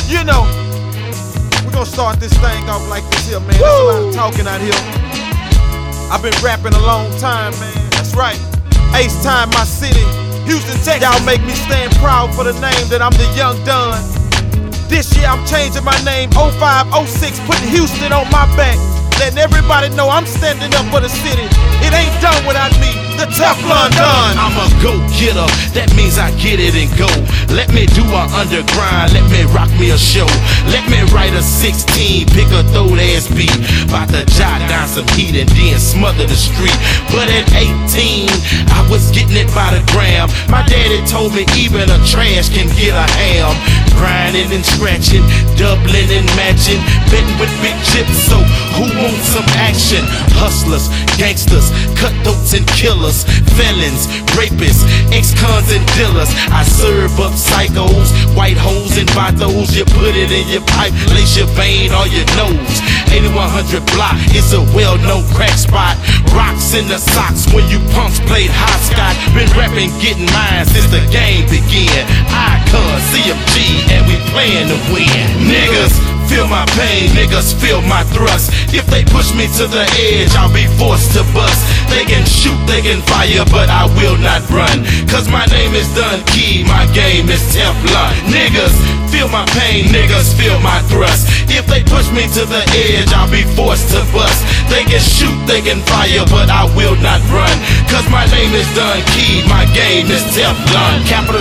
You know, we gonna start this thing off like this here, man. There's a lot of talking out here. I've been rapping a long time, man. That's right. Ace Time, my city, Houston, Texas. Y'all make me stand proud for the name that I'm the Young Don. This year I'm changing my name, 05, 06, putting Houston on my back. Letting everybody know I'm standing up for the city. It ain't done without me, the Teflon Don. I'm a go-getter, that means I get it and go. Let me do a underground, let me rock me a show. Let me write a 16, pick a throat-ass beat. About to jot down some heat and then smother the street. But at 18, I was getting it by the gram. My daddy told me even a trash can get a ham. Grinding and scratching, doubling and matching, betting with big chips, so who wants some action? Hustlers, gangsters, cutthroats and killers, felons, rapists, ex-cons and dealers. I serve up psychos, white hoes and vatos. You put it in your pipe, lace your vein or your nose. 8100 block, it's a well-known crack spot. Rocks in the socks when you punks played hopscotch. Been rapping, getting mine since the game began. Icon, CMG, and we playin' to win. Niggas feel my pain, niggas feel my thrust. If they push me to the edge, I'll be forced to bust. They can shoot, they can fire, but I will not run. Cause my name is Don Key, my game is Teflon. Niggas feel my pain, niggas feel my thrust. If they push me to the edge, I'll be forced to bust. They can shoot, they can fire, but I will not run. Cause my name is Don Key, my game is Teflon. Capital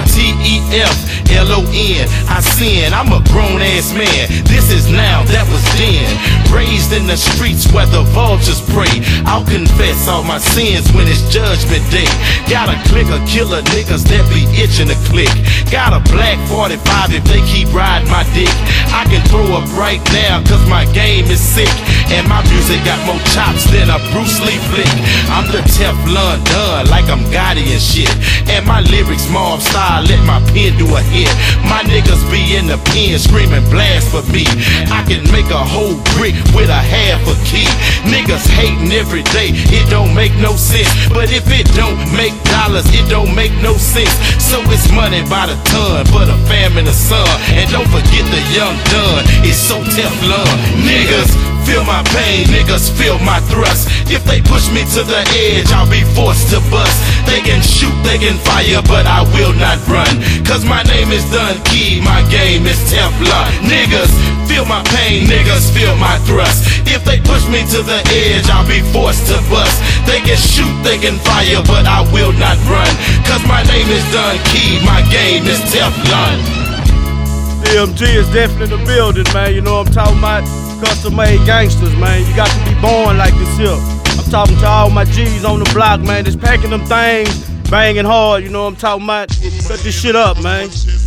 T-E-F-L-O-N. I sin, I'm a grown ass man. This is now, that was then. Raised in the streets where the vultures prey. I'll confess all my sins when it's judgment day. Got a clique of killer niggas that be itching to click. Got a black 45 if they keep riding my dick. I can throw up right now cause my game is sick. And my music got more chops than a Bruce Lee flick. I'm the Teflon Don like I'm Gotti and shit. And my lyrics mob style, let my pen do a hit. My niggas be in the pen screaming blast for me. I can make a whole brick with a half a key. Niggas hating every day, it don't make no sense. But if it don't make dollars, it don't make no sense. So it's money by the ton for the fam and the son. And don't forget the Young Don, it's so Teflon. Niggas feel my pain, niggas feel my thrust. If they push me to the edge, I'll be forced to bust. They can shoot, they can fire, but I will not run. Cause my name is Don Key, my game is Teflon. Niggas feel my pain, niggas feel my thrust. If they push me to the edge, I'll be forced to bust. They can shoot, they can fire, but I will not run. Cause my name is Don Key, my game is Teflon. CMG is definitely the building, man. You know what I'm talking about? Custom-made gangsters, man. You got to be born like this here. I'm talking to all my G's on the block, man. Just packing them things, banging hard. You know what I'm talking about? Cut this shit up, man.